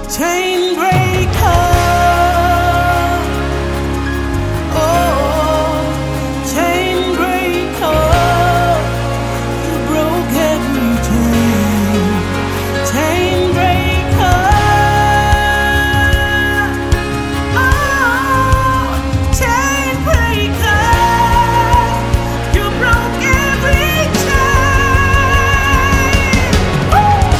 chain breaker. Oh, chain breaker. You broke every chain breaker. Oh, chain breaker. You broke every chain. Woo!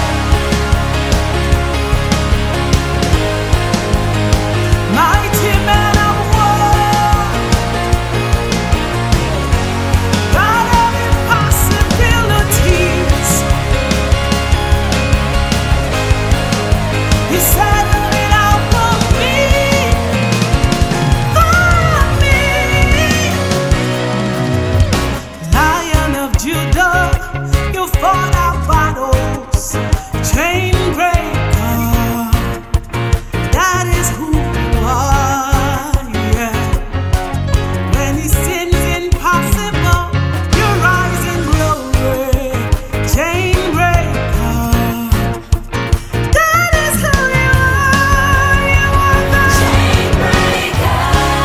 Mighty man of war, God of impossibilities. He settled it out for me, Lion of Judah, you fought our battles, chain breaker. That is who you are, yeah. When he seems impossible, you rise in glory, chain breaker. That is who you are. You are the chain breaker.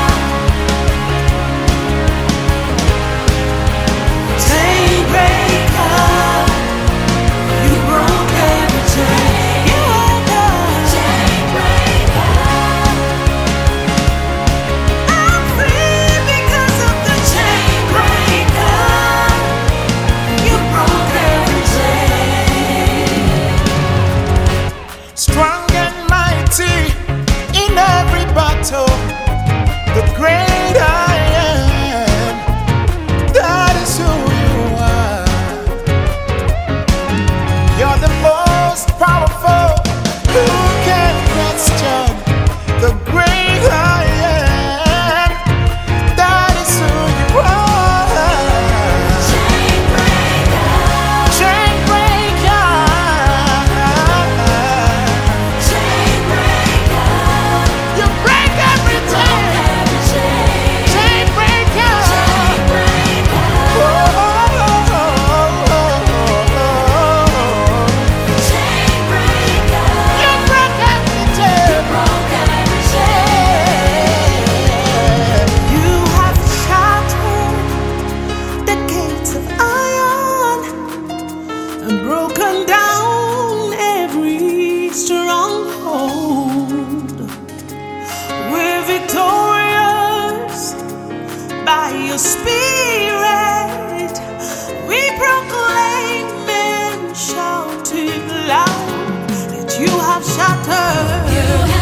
Chain breaker. You broke every chain. You are the chain breaker. I'm free because of the chain breaker. You broke every chain. Strong and mighty in every battle, the great I am, that is who you are. You're the most powerful, who can question the great I am, that is who you are. Chain breaker. Chain breaker. Chain breaker. You break every chain. Chain breaker. Oh, oh, oh, Chain breaker. you broke every chain. You have shattered the gates of iron and broken down every stronghold. We're victorious by your spirit. We proclaim and shout it loud that you have shattered.